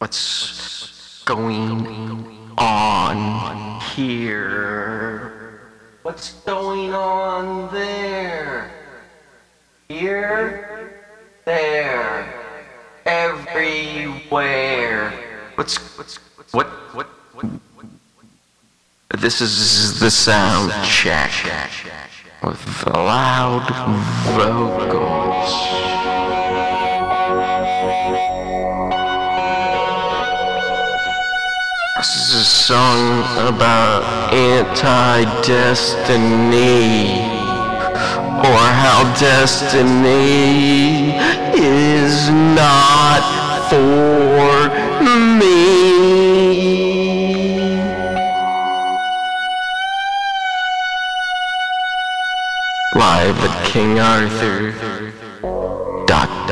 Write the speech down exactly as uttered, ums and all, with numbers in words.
What's going on here? What's going on there? Here? There? Everywhere? What's, what's, what's, what, what, what, what? This is the sound check with the loud vocals. This is a song about anti-destiny, or how destiny is not for me. Live at king arthur dot com